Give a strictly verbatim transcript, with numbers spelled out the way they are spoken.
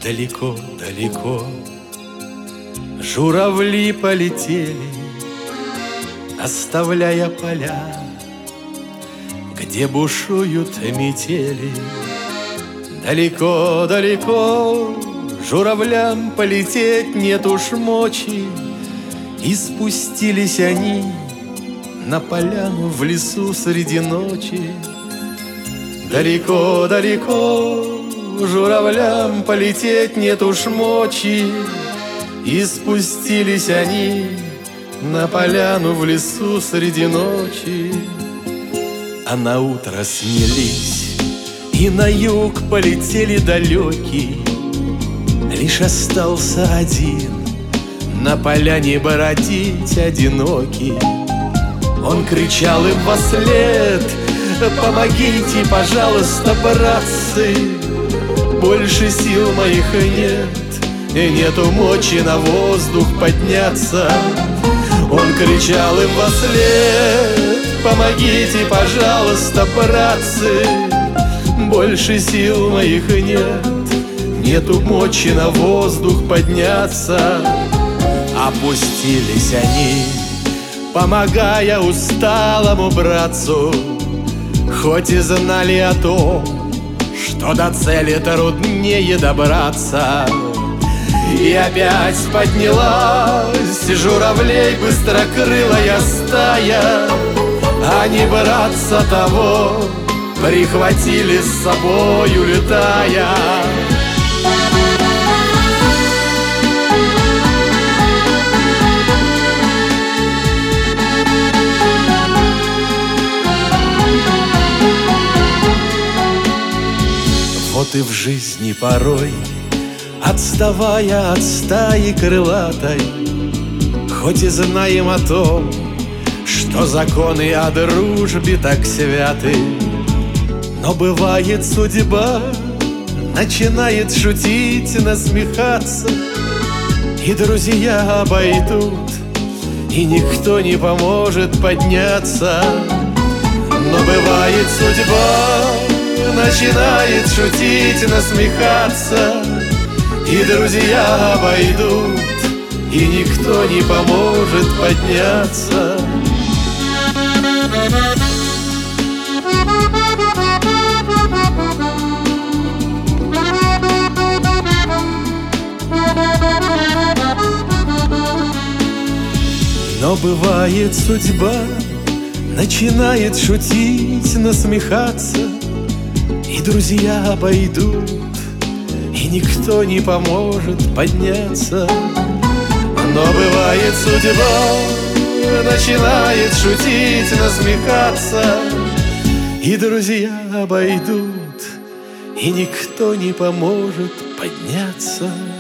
Далеко-далеко журавли полетели, оставляя поля, где бушуют метели. Далеко-далеко журавлям полететь нет уж мочи, и спустились они на поляну в лесу среди ночи. Далеко-далеко журавлям полететь нет уж мочи, и спустились они на поляну в лесу среди ночи. А на утро снялись и на юг полетели далекие. Лишь остался один на поляне бродить одинокий. Он кричал им вослед: помогите, пожалуйста, братцы, больше сил моих нет, и нету мочи на воздух подняться. Он кричал им вослед: помогите, пожалуйста, братцы, больше сил моих нет, нету мочи на воздух подняться. Опустились они, помогая усталому братцу, хоть и знали о том, что до цели труднее добраться. И опять поднялась журавлей быстрокрылая стая. Они братца того прихватили с собой, улетая. Вот и в жизни порой, отставая от стаи крылатой, хоть и знаем о том, что законы о дружбе так святы, но бывает судьба начинает шутить, насмехаться, и друзья обойдут, и никто не поможет подняться. Но бывает судьба начинает шутить, насмехаться, и друзья обойдут, и никто не поможет подняться. Но бывает судьба начинает шутить, насмехаться, и друзья обойдут, и никто не поможет подняться. Но бывает судьба начинает шутить, насмехаться, и друзья обойдут, и никто не поможет подняться.